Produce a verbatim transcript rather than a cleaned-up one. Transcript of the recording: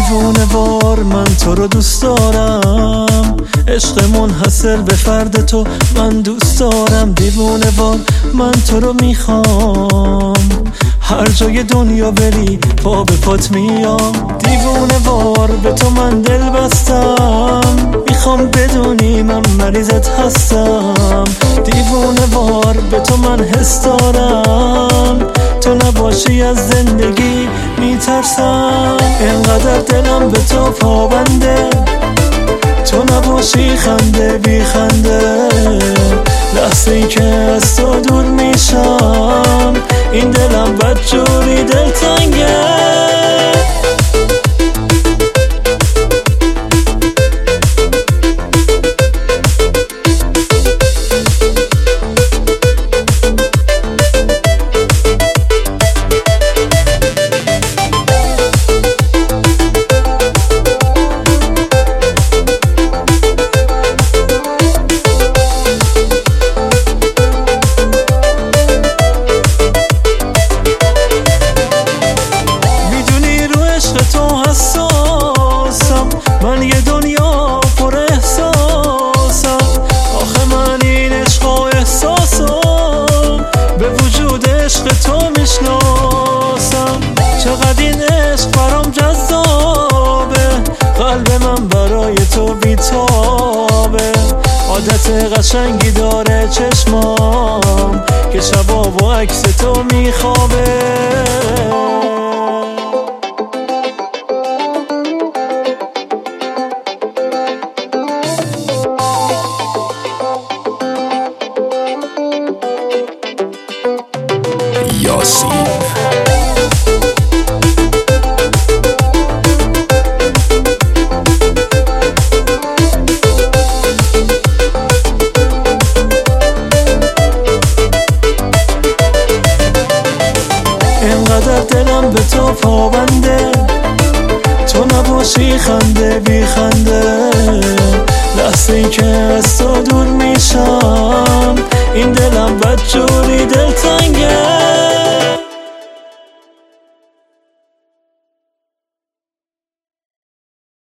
دیوونه وار من تو رو دوست دارم، عشق منحصر به فرد تو من دوست دارم. دیوونه وار من تو رو میخوام، هر جای دنیا بری پا به پات میام. دیوونه وار به تو من دل بستم، میخوام بدونی من مریضت هستم. دیوونه وار به تو من حس دارم، تو نباشی از زندگی میترسم. اینقدر دلم به تو پابنده، تو نباشی خنده بی خنده. لحظه ای که از تو دور میشم، این دلم بدجوری دلتنگه. من یه دنیا پر احساسم، آخه من این عشق و احساسم به وجود عشق تو میشناسم. چقدر این عشق برام جذابه، قلب من برای تو بیتابه. عادت قشنگی داره چشمام که شبا با عکس تو میخوابه. یاسین اینقدر دلم به تو پابنده، تو نباشی خنده بی خنده. لحظه ای که از تو دور میشم، این دلم